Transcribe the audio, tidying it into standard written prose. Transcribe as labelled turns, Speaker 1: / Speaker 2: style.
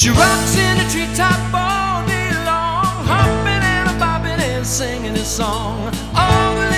Speaker 1: She rocks in the treetop all day long, hopping and a bopping and singing this song all the